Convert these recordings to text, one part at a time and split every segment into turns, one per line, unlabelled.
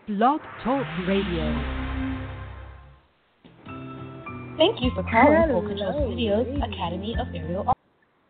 Blog Talk Radio.
Thank you for calling Full
Hello,
Control Studios
ladies.
Academy of Aerial Arts.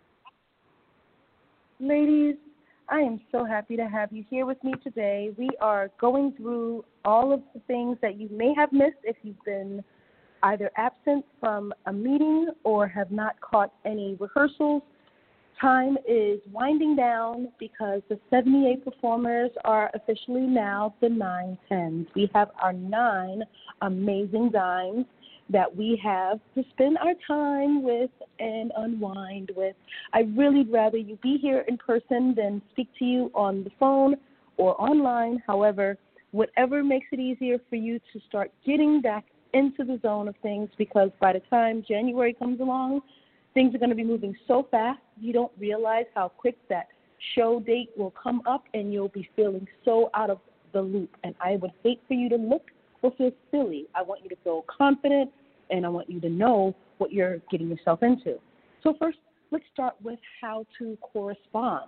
Ladies, I am so happy to have you here with me today. We are going through all of the things that you may have missed if you've been either absent from a meeting or have not caught any rehearsals. Time is winding down because the 78 performers are officially now the 910s. We have our 9 amazing dimes that we have to spend our time with and unwind with. I'd really rather you be here in person than speak to you on the phone or online. However, whatever makes it easier for you to start getting back into the zone of things, because by the time January comes along, things are going to be moving so fast, you don't realize how quick that show date will come up and you'll be feeling so out of the loop. And I would hate for you to look or feel silly. I want you to feel confident, and I want you to know what you're getting yourself into. So first, let's start with how to correspond.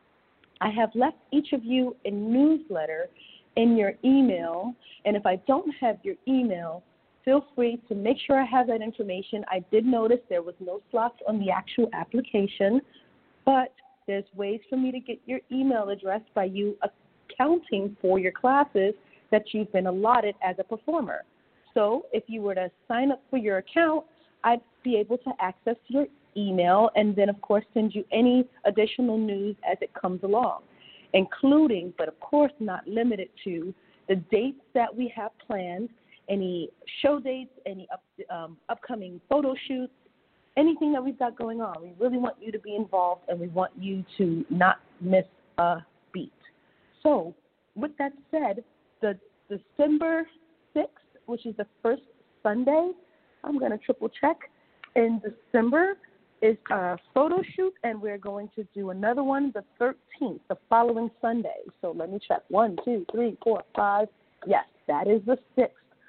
I have left each of you a newsletter in your email, and if I don't have your email, feel free to make sure I have that information. I did notice there was no slots on the actual application, but there's ways for me to get your email address by you accounting for your classes that you've been allotted as a performer. So if you were to sign up for your account, I'd be able to access your email and then, of course, send you any additional news as it comes along, including, but of course not limited to, the dates that we have planned, any show dates, any upcoming photo shoots, anything that we've got going on. We really want you to be involved, and we want you to not miss a beat. So with that said, the December 6th, which is the first Sunday, I'm going to triple check, in December is a photo shoot, and we're going to do another one the 13th, the following Sunday. So let me check. 1, 2, 3, 4, 5. Yes, that is the 6th.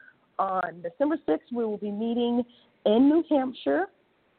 On December 6th, we will be meeting in New Hampshire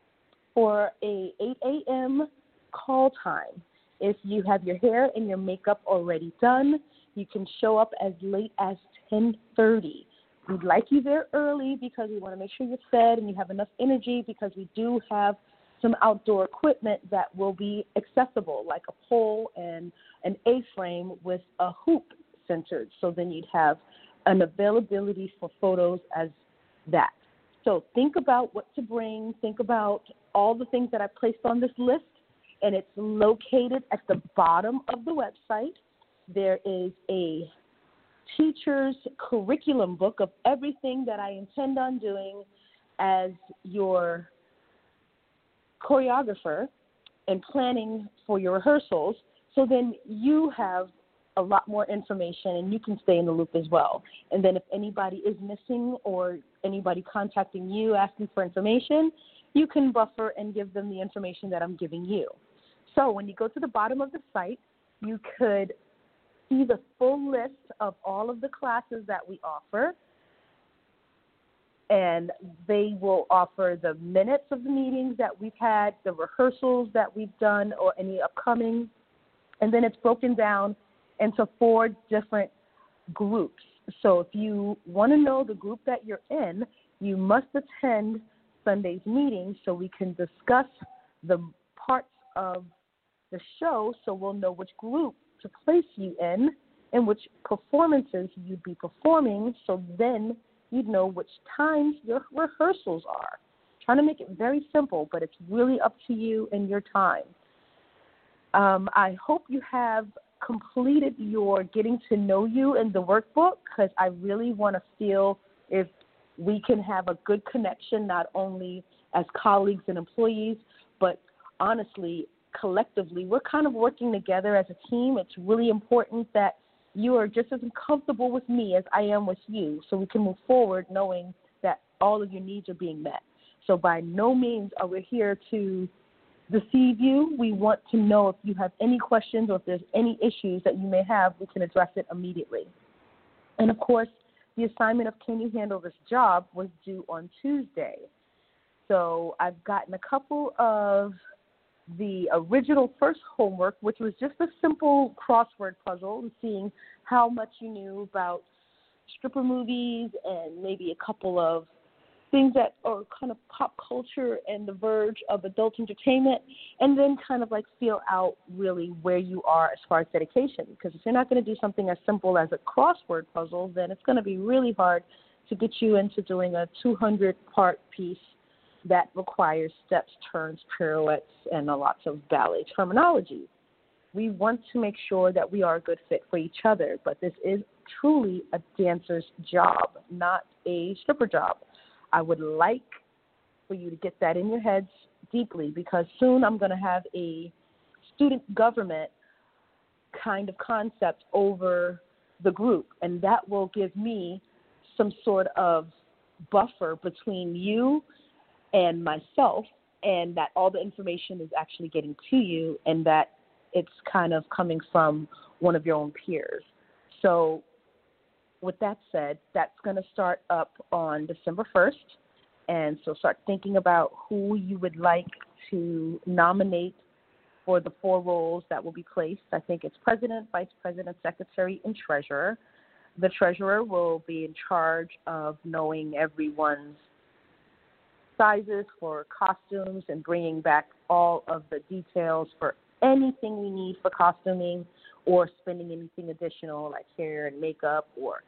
for a 8 a.m. call time. If you have your hair and your makeup already done, you can show up as late as 10:30. We'd like you there early because we want to make sure you're fed and you have enough energy, because we do have some outdoor equipment that will be accessible, like a pole and an A-frame with a hoop centered. So then you'd have an availability for photos as that. So think about what to bring. Think about all the things that I placed on this list, and it's located at the bottom of the website. There is a teacher's curriculum book of everything that I intend on doing as your choreographer and planning for your rehearsals, so then you have a lot more information and you can stay in the loop as well. And then if anybody is missing or anybody contacting you asking for information, you can buffer and give them the information that I'm giving you. So when you go to the bottom of the site, you could see the full list of all of the classes that we offer, and they will offer the minutes of the meetings that we've had, the rehearsals that we've done, or any upcoming, and then it's broken down into 4 different groups. So if you want to know the group that you're in, you must attend Sunday's meeting so we can discuss the parts of the show, so we'll know which group to place you in and which performances you'd be performing, so then you'd know which times your rehearsals are. Trying to make it very simple, but it's really up to you and your time. I hope you have completed your getting to know you in the workbook, because I really want to feel if we can have a good connection, not only as colleagues and employees, but honestly, collectively. We're kind of working together as a team. It's really important that you are just as comfortable with me as I am with you, so we can move forward knowing that all of your needs are being met. So by no means are we here to deceive you. We want to know if you have any questions or if there's any issues that you may have, we can address it immediately. And of course, the assignment of Can You Handle This Job was due on Tuesday. So I've gotten a couple of the original first homework, which was just a simple crossword puzzle and seeing how much you knew about stripper movies and maybe a couple of things that are kind of pop culture and the verge of adult entertainment, and then kind of like feel out really where you are as far as dedication. Because if you're not going to do something as simple as a crossword puzzle, then it's going to be really hard to get you into doing a 200-part piece that requires steps, turns, pirouettes, and lots of ballet terminology. We want to make sure that we are a good fit for each other, but this is truly a dancer's job, not a stripper job. I would like for you to get that in your heads deeply, because soon I'm going to have a student government kind of concept over the group, and that will give me some sort of buffer between you and myself, and that all the information is actually getting to you, and that it's kind of coming from one of your own peers. So with that said, that's going to start up on December 1st, and so start thinking about who you would like to nominate for the 4 roles that will be placed. I think it's president, vice president, secretary, and treasurer. The treasurer will be in charge of knowing everyone's sizes for costumes and bringing back all of the details for anything we need for costuming, or spending anything additional like hair and makeup or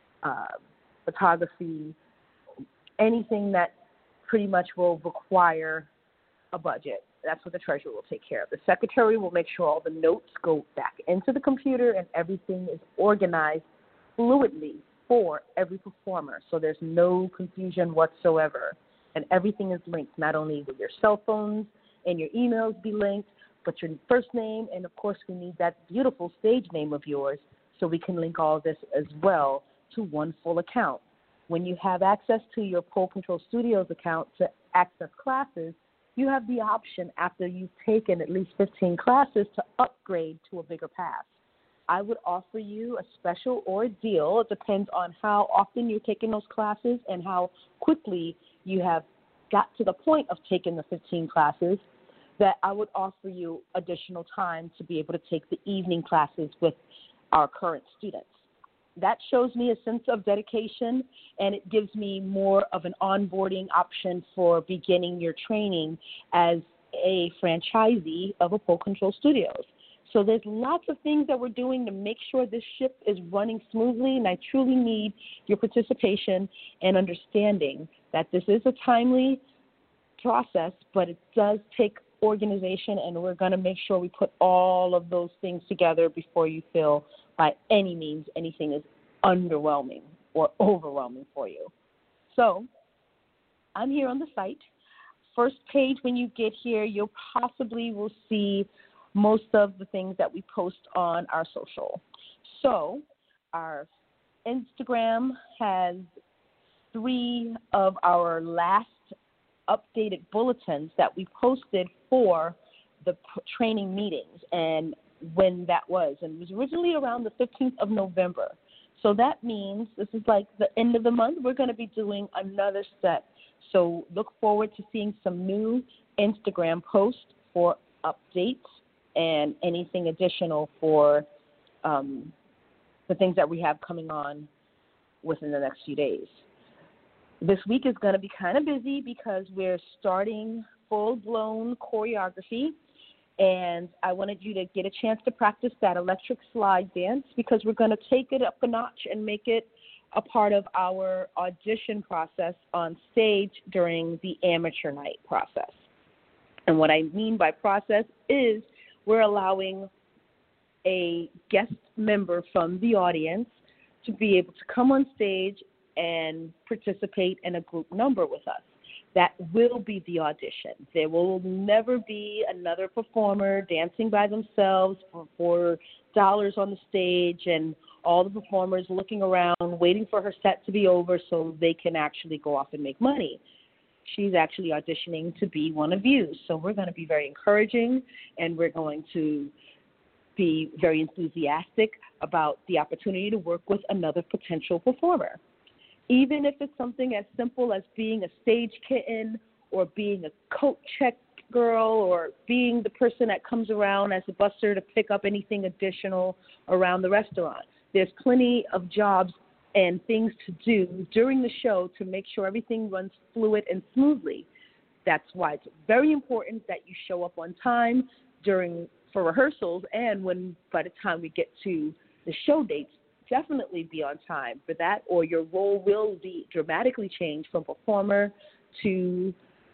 photography, anything that pretty much will require a budget. That's what the treasurer will take care of. The secretary will make sure all the notes go back into the computer and everything is organized fluidly for every performer, so there's no confusion whatsoever. And everything is linked, not only with your cell phones and your emails be linked, but your first name, and of course we need that beautiful stage name of yours so we can link all this as well to one full account. When you have access to your Pole Control Studios account to access classes, you have the option after you've taken at least 15 classes to upgrade to a bigger pass. I would offer you a special or a deal. It depends on how often you're taking those classes and how quickly you have got to the point of taking the 15 classes, that I would offer you additional time to be able to take the evening classes with our current students. That shows me a sense of dedication, and it gives me more of an onboarding option for beginning your training as a franchisee of a Pole Control Studios. So there's lots of things that we're doing to make sure this ship is running smoothly, and I truly need your participation and understanding that this is a timely process, but it does take organization, and we're going to make sure we put all of those things together before you feel by any means anything is underwhelming or overwhelming for you. So I'm here on the site. First page, when you get here, you'll possibly will see most of the things that we post on our social. So our Instagram has 3 of our last updated bulletins that we posted for the training meetings and when that was. And it was originally around the 15th of November. So that means this is like the end of the month. We're going to be doing another set. So look forward to seeing some new Instagram posts for updates and anything additional for the things that we have coming on within the next few days. This week is going to be kind of busy because we're starting full-blown choreography, and I wanted you to get a chance to practice that electric slide dance because we're going to take it up a notch and make it a part of our audition process on stage during the amateur night process. And what I mean by process is we're allowing a guest member from the audience to be able to come on stage and participate in a group number with us. That will be the audition. There will never be another performer dancing by themselves for dollars on the stage and all the performers looking around, waiting for her set to be over so they can actually go off and make money. She's actually auditioning to be one of you. So we're going to be very encouraging, and we're going to be very enthusiastic about the opportunity to work with another potential performer. Even if it's something as simple as being a stage kitten or being a coat check girl or being the person that comes around as a busser to pick up anything additional around the restaurant. There's plenty of jobs and things to do during the show to make sure everything runs fluid and smoothly. That's why it's very important that you show up on time for rehearsals, and by the time we get to the show dates, definitely be on time for that, or your role will be dramatically changed from performer to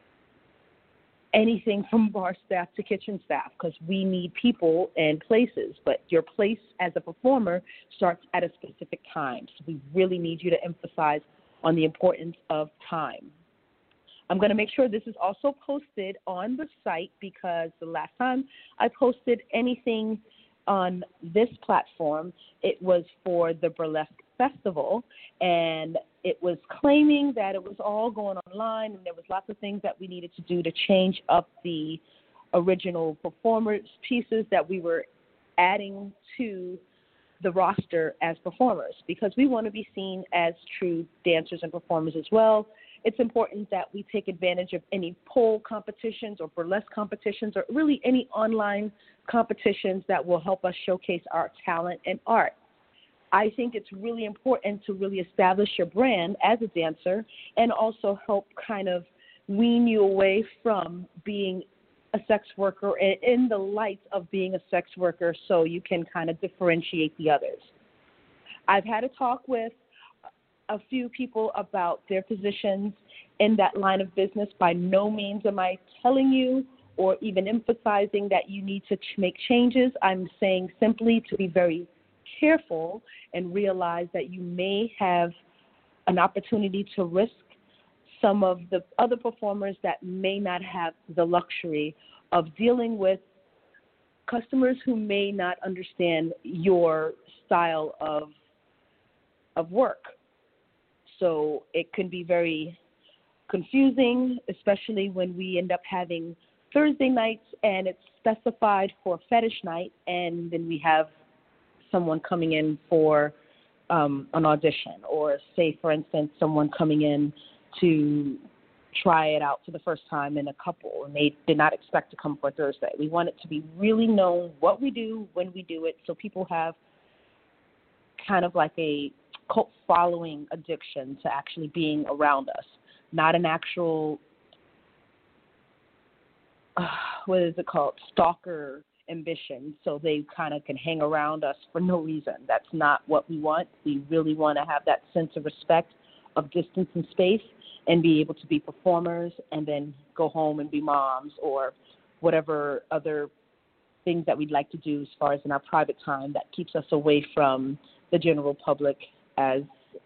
anything from bar staff to kitchen staff, because we need people and places, but your place as a performer starts at a specific time. So we really need you to emphasize on the importance of time. I'm going to make sure this is also posted on the site, because the last time I posted anything on this platform, it was for the Burlesque Festival, and it was claiming that it was all going online, and there was lots of things that we needed to do to change up the original performers pieces that we were adding to the roster as performers, because we want to be seen as true dancers and performers as well. It's important that we take advantage of any pole competitions or burlesque competitions, or really any online competitions that will help us showcase our talent and art. I think it's really important to really establish your brand as a dancer, and also help kind of wean you away from being a sex worker in the light of being a sex worker, so you can kind of differentiate the others. I've had a talk with a few people about their positions in that line of business. By no means am I telling you or even emphasizing that you need to make changes. I'm saying simply to be very careful and realize that you may have an opportunity to risk some of the other performers that may not have the luxury of dealing with customers who may not understand your style of work. So it can be very confusing, especially when we end up having Thursday nights and it's specified for fetish night, and then we have someone coming in for an audition, or say, for instance, someone coming in to try it out for the first time in a couple, and they did not expect to come for Thursday. We want it to be really known what we do, when we do it, so people have kind of like a cult following addiction to actually being around us, not an actual, stalker ambition, so they kind of can hang around us for no reason. That's not what we want. We really want to have that sense of respect, of distance and space, and be able to be performers and then go home and be moms, or whatever other things that we'd like to do as far as in our private time that keeps us away from the general public as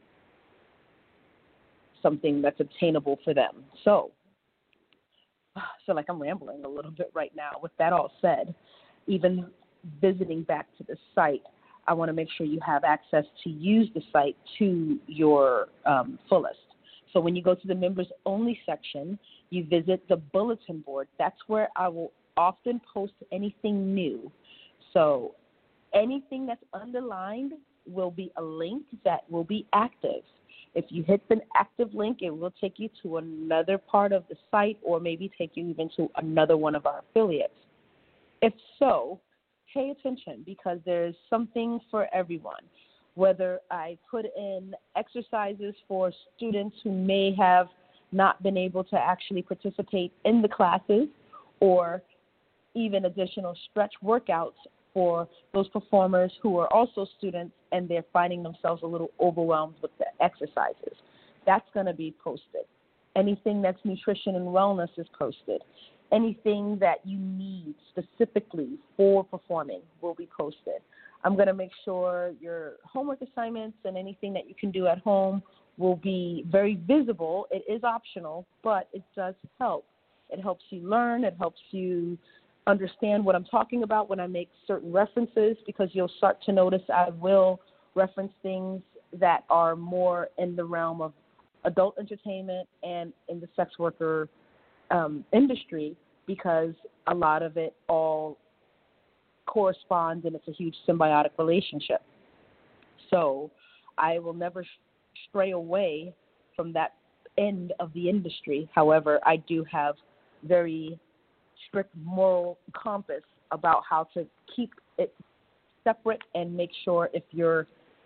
something that's obtainable for them. So I feel like I'm rambling a little bit right now. With that all said, even visiting back to the site, I want to make sure you have access to use the site to your fullest. So when you go to the members only section, you visit the bulletin board. That's where I will often post anything new. So anything that's underlined will be a link that will be active. If you hit the active link, it will take you to another part of the site, or maybe take you even to another one of our affiliates. If so, pay attention, because there's something for everyone. Whether I put in exercises for students who may have not been able to actually participate in the classes, or even additional stretch workouts for those performers who are also students and they're finding themselves a little overwhelmed with the exercises. That's going to be posted. Anything that's nutrition and wellness is posted. Anything that you need specifically for performing will be posted. I'm going to make sure your homework assignments and anything that you can do at home will be very visible. It is optional, but it does help. It helps you learn. It helps you understand what I'm talking about when I make certain references, because you'll start to notice I will reference things that are more in the realm of adult entertainment and in the sex worker industry, because a lot of it all corresponds and it's a huge symbiotic relationship. So I will never stray away from that end of the industry. However, I do have very strict moral compass about how to keep it separate and make sure if you're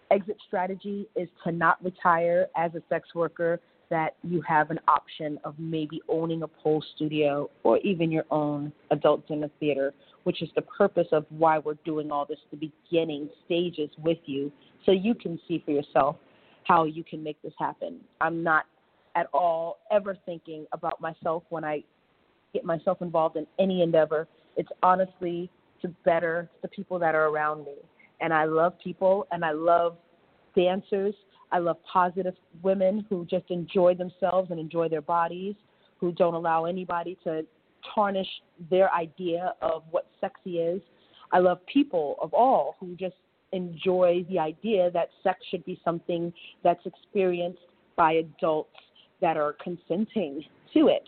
exit strategy is to not retire as a sex worker, that you have an option of maybe owning a pole studio or even your own adult dinner theater, which is the purpose of why we're doing all this, the beginning stages with you, so you can see for yourself how you can make this happen. I'm not at all ever thinking about myself when I get myself involved in any endeavor. It's honestly to better the people that are around me. And I love people, and I love dancers. I love positive women who just enjoy themselves and enjoy their bodies, who don't allow anybody to tarnish their idea of what sexy is. I love people of all who just enjoy the idea that sex should be something that's experienced by adults that are consenting to it.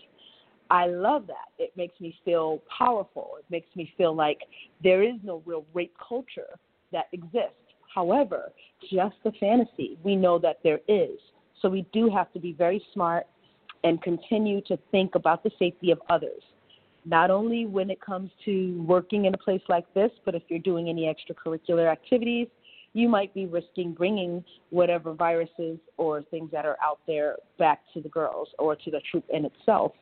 I love that. It makes me feel powerful. It makes me feel like there is no real rape culture that exists. However, just a fantasy, we know that there is. So we do have to be very smart and continue to think about the safety of others, not only when it comes to working in a place like this, but if you're doing any extracurricular activities, you might be risking bringing whatever viruses or things that are out there back to the girls or to the troop in itself.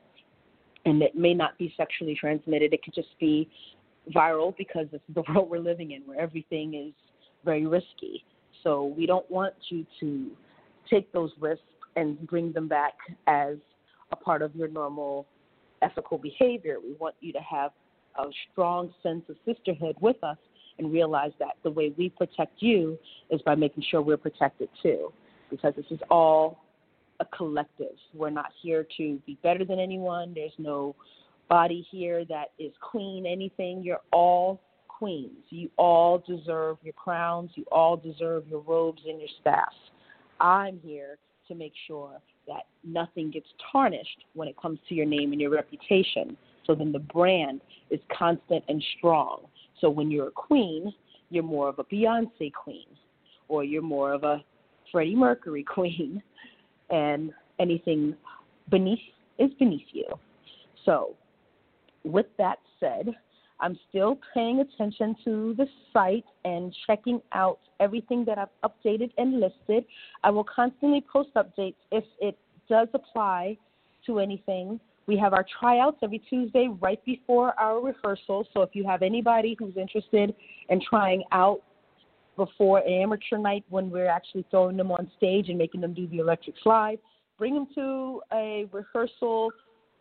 And it may not be sexually transmitted. It could just be viral because it's the world we're living in, where everything is very risky. So we don't want you to take those risks and bring them back as a part of your normal ethical behavior. We want you to have a strong sense of sisterhood with us and realize that the way we protect you is by making sure we're protected too, because this is all a collective. We're not here to be better than anyone. There's no body here that is queen anything. You're all queens. You all deserve your crowns. You all deserve your robes and your staffs. I'm here to make sure that nothing gets tarnished when it comes to your name and your reputation. So then the brand is constant and strong. So when you're a queen, you're more of a Beyonce queen, or you're more of a Freddie Mercury queen, and anything beneath is beneath you. So with that said, I'm still paying attention to the site and checking out everything that I've updated and listed. I will constantly post updates if it does apply to anything. We have our tryouts every Tuesday right before our rehearsal. So if you have anybody who's interested in trying out before an amateur night when we're actually throwing them on stage and making them do the electric slide, bring them to a rehearsal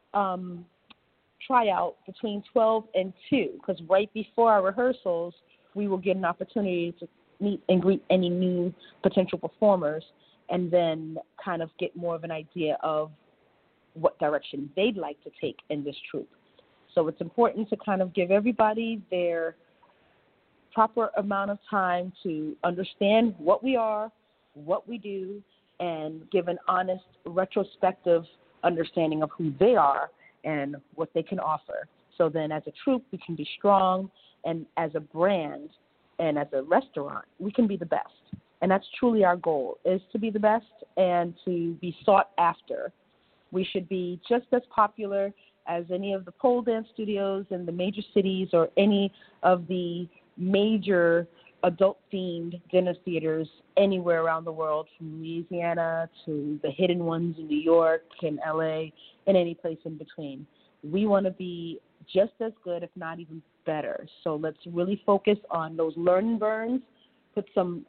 tryout between 12 and 2, because right before our rehearsals, we will get an opportunity to meet and greet any new potential performers and then kind of get more of an idea of what direction they'd like to take in this troupe. So it's important to kind of give everybody their proper amount of time to understand what we are, what we do, and give an honest retrospective understanding of who they are and what they can offer. So then as a troupe, we can be strong, and as a brand and as a restaurant, we can be the best. And that's truly our goal, is to be the best and to be sought after. We should be just as popular as any of the pole dance studios in the major cities or any of the major adult-themed dinner theaters anywhere around the world, from Louisiana to the hidden ones in New York and LA and any place in between. We want to be just as good, if not even better. So let's really focus on those learn and burns, put some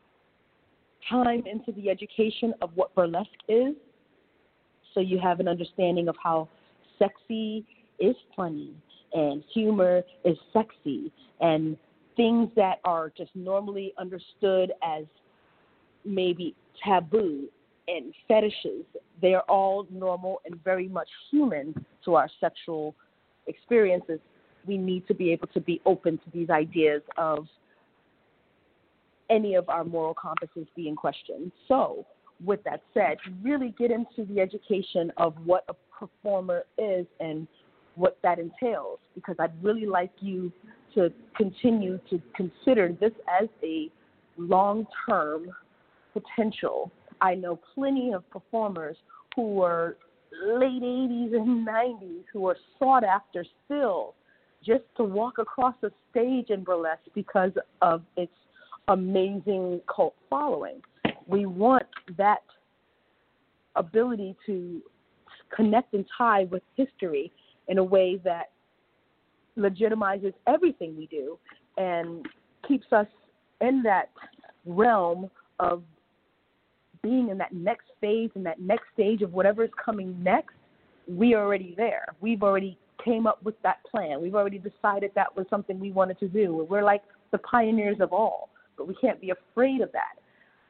time into the education of what burlesque is, so you have an understanding of how sexy is funny and humor is sexy, and things that are just normally understood as maybe taboo and fetishes, they're all normal and very much human to our sexual experiences. We need to be able to be open to these ideas of any of our moral compasses being questioned. So with that said, really get into the education of what a performer is and what that entails, because I'd really like you to continue to consider this as a long-term potential. I know plenty of performers who are late 80s and 90s who are sought after still just to walk across a stage in burlesque because of its amazing cult following. We want that ability to connect and tie with history in a way that legitimizes everything we do and keeps us in that realm of being in that next phase and that next stage of whatever is coming next. We are already there. We've already came up with that plan. We've already decided that was something we wanted to do. We're like the pioneers of all, but we can't be afraid of that.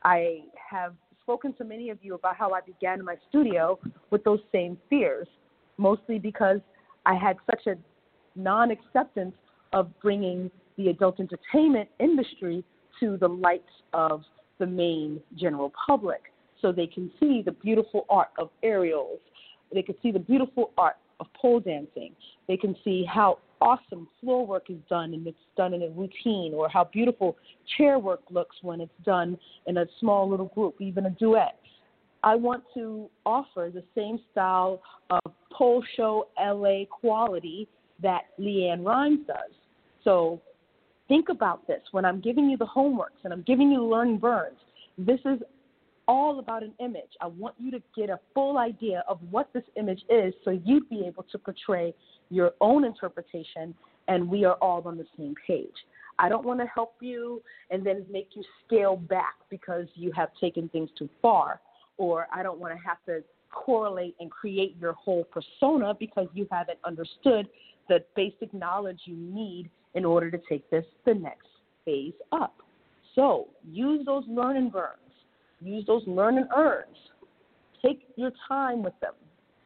I have spoken to many of you about how I began in my studio with those same fears, mostly because I had such a non-acceptance of bringing the adult entertainment industry to the lights of the main general public so they can see the beautiful art of aerials. They can see the beautiful art of pole dancing. They can see how awesome floor work is done and it's done in a routine, or how beautiful chair work looks when it's done in a small little group, even a duet. I want to offer the same style of pole show LA quality that Leanne Rhymes does. So think about this. When I'm giving you the homeworks and I'm giving you learning burns, this is all about an image. I want you to get a full idea of what this image is so you'd be able to portray your own interpretation, and we are all on the same page. I don't want to help you and then make you scale back because you have taken things too far, or I don't want to have to correlate and create your whole persona because you haven't understood the basic knowledge you need in order to take this the next phase up. So use those learn and burns. Use those learn and earns. Take your time with them.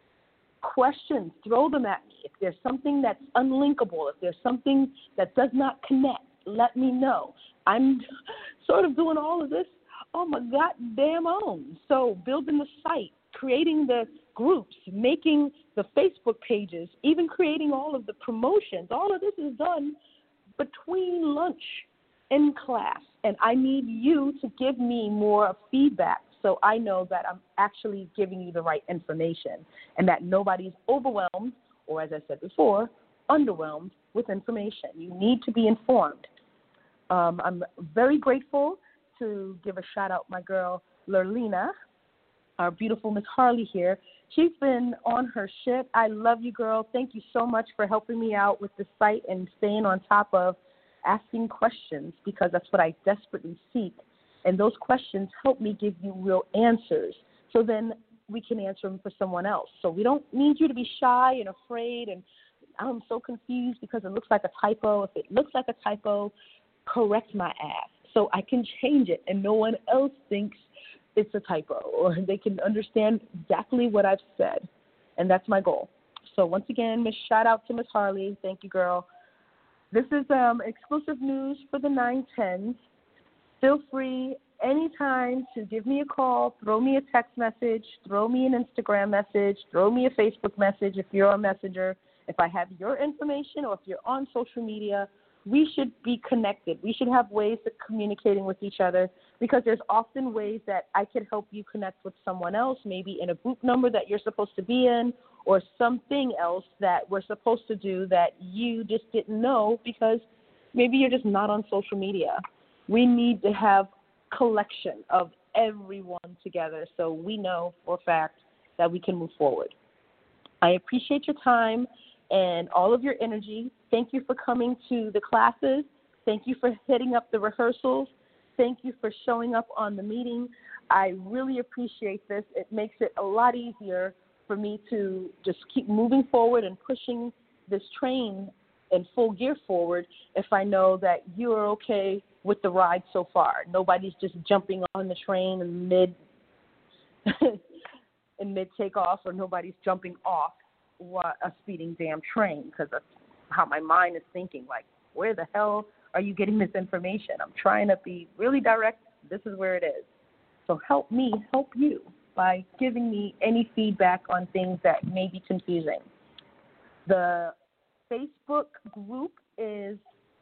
Questions, throw them at me. If there's something that's unlinkable, if there's something that does not connect, let me know. I'm sort of doing all of this on my goddamn own. So building the site, creating the groups, making the Facebook pages, even creating all of the promotions, all of this is done between lunch and class. And I need you to give me more feedback so I know that I'm actually giving you the right information and that nobody's overwhelmed or, as I said before, underwhelmed with information. You need to be informed. I'm very grateful to give a shout-out my girl, Lurlina, our beautiful Miss Harley here. She's been on her shit. I love you, girl. Thank you so much for helping me out with the site and staying on top of asking questions, because that's what I desperately seek. And those questions help me give you real answers. So then we can answer them for someone else. So we don't need you to be shy and afraid and I'm so confused because it looks like a typo. If it looks like a typo, correct my ass so I can change it and no one else thinks it's a typo, or they can understand exactly what I've said. And that's my goal. So once again, shout out to Miss Harley. Thank you, girl. This is exclusive news for the 910s. Feel free anytime to give me a call, throw me a text message, throw me an Instagram message, throw me a Facebook message if you're a messenger. If I have your information or if you're on social media, we should be connected. We should have ways of communicating with each other, because there's often ways that I could help you connect with someone else, maybe in a group number that you're supposed to be in, or something else that we're supposed to do that you just didn't know because maybe you're just not on social media. We need to have collection of everyone together so we know for a fact that we can move forward. I appreciate your time and all of your energy. Thank you for coming to the classes. Thank you for hitting up the rehearsals. Thank you for showing up on the meeting. I really appreciate this. It makes it a lot easier for me to just keep moving forward and pushing this train in full gear forward if I know that you are okay with the ride so far. Nobody's just jumping on the train in mid takeoff, or nobody's jumping off a speeding damn train, because that's how my mind is thinking. Like, where the hell are you getting this information? I'm trying to be really direct. This is where it is. So help me help you by giving me any feedback on things that may be confusing. The Facebook group is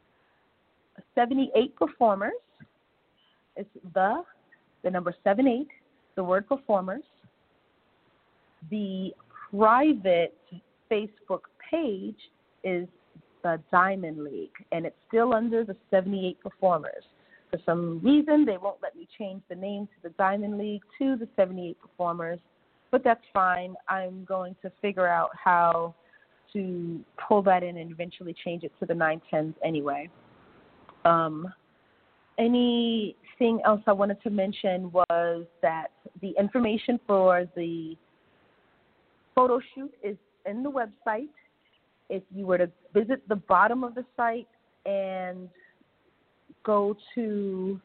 78 performers. It's the number 78, the word performers. The private Facebook page is the Diamond League, and it's still under the 78 performers. For some reason, they won't let me change the name to the Diamond League to the 78 Performers, but that's fine. I'm going to figure out how to pull that in and eventually change it to the 910s anyway. Anything else I wanted to mention was that the information for the photo shoot is in the website. If you were to visit the bottom of the site and go to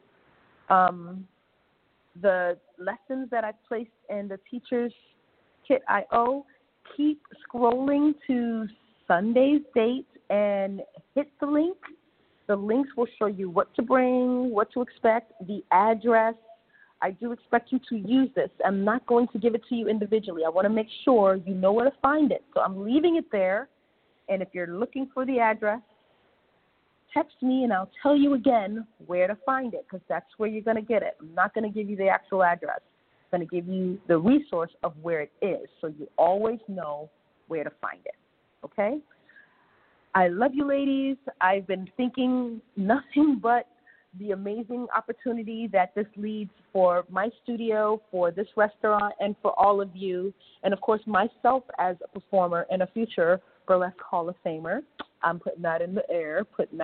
the lessons that I placed in the Teacher's Kit IO, keep scrolling to Sunday's date and hit the link. The links will show you what to bring, what to expect, the address. I do expect you to use this. I'm not going to give it to you individually. I want to make sure you know where to find it. So I'm leaving it there. And if you're looking for the address, text me and I'll tell you again where to find it, because that's where you're going to get it. I'm not going to give you the actual address. I'm going to give you the resource of where it is so you always know where to find it. Okay? I love you, ladies. I've been thinking nothing but the amazing opportunity that this leads for my studio, for this restaurant, and for all of you, and, of course, myself as a performer and a future Burlesque Hall of Famer. I'm putting that in the air,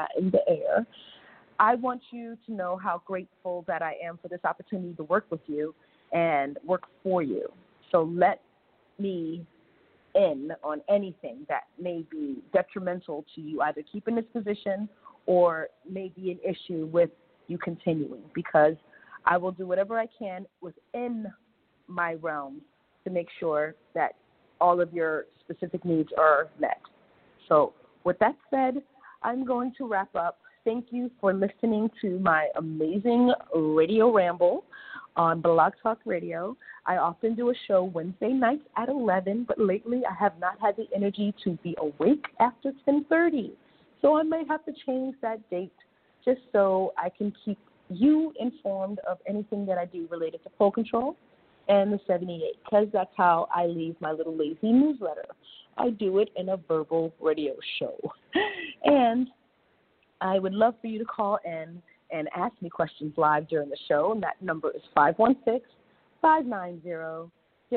I want you to know how grateful that I am for this opportunity to work with you and work for you. So let me in on anything that may be detrimental to you, either keeping this position or may be an issue with you continuing, because I will do whatever I can within my realm to make sure that all of your specific needs are met. So with that said, I'm going to wrap up. Thank you for listening to my amazing radio ramble on Blog Talk Radio. I often do a show Wednesday nights at 11, but lately I have not had the energy to be awake after 10:30. So I may have to change that date just so I can keep you informed of anything that I do related to Pole Control and the 78, because that's how I leave my little lazy newsletter. I do it in a verbal radio show. And I would love for you to call in and ask me questions live during the show, and that number is 516-590-0340.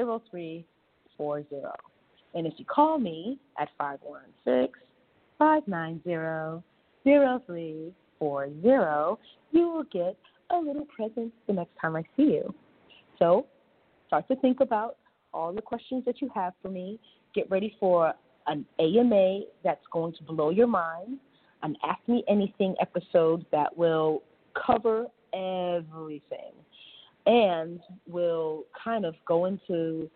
And if you call me at 516-590-0340, you will get a little present the next time I see you. So start to think about all the questions that you have for me. Get ready for an AMA that's going to blow your mind, an Ask Me Anything episode that will cover everything and will kind of go into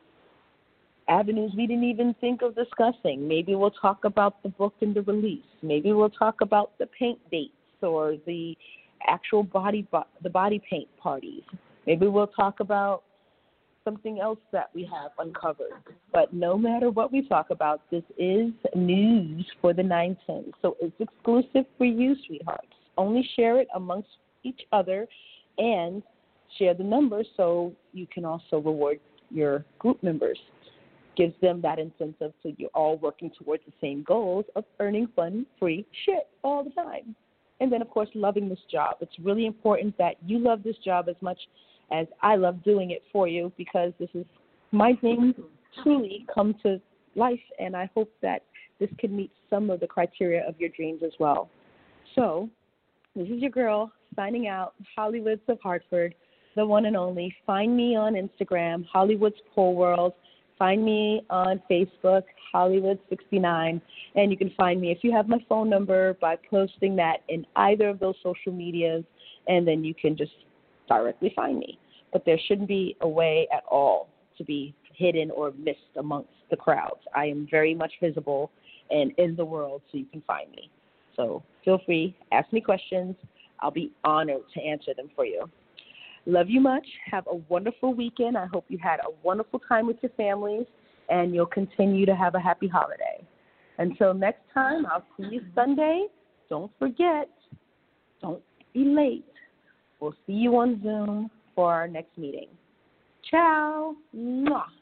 avenues we didn't even think of discussing. Maybe we'll talk about the book and the release. Maybe we'll talk about the paint dates or the actual body paint parties. Maybe we'll talk about something else that we have uncovered. But no matter what we talk about, this is news for the 910. So it's exclusive for you, sweethearts. Only share it amongst each other and share the numbers so you can also reward your group members. Gives them that incentive so you're all working towards the same goals of earning fun, free shit all the time. And then, of course, loving this job. It's really important that you love this job as much as I love doing it for you, because this is my dream truly come to life, and I hope that this can meet some of the criteria of your dreams as well. So this is your girl signing out, Hollywoods of Hartford, the one and only. Find me on Instagram, Hollywoods Pole World. Find me on Facebook, Hollywood69, and you can find me, if you have my phone number, by posting that in either of those social medias, and then you can just directly find me. But there shouldn't be a way at all to be hidden or missed amongst the crowds. I am very much visible and in the world, so you can find me. So feel free, ask me questions. I'll be honored to answer them for you. Love you much. Have a wonderful weekend. I hope you had a wonderful time with your families, and you'll continue to have a happy holiday. Until next time, I'll see you Sunday. Don't forget, don't be late. We'll see you on Zoom for our next meeting. Ciao. Mwah.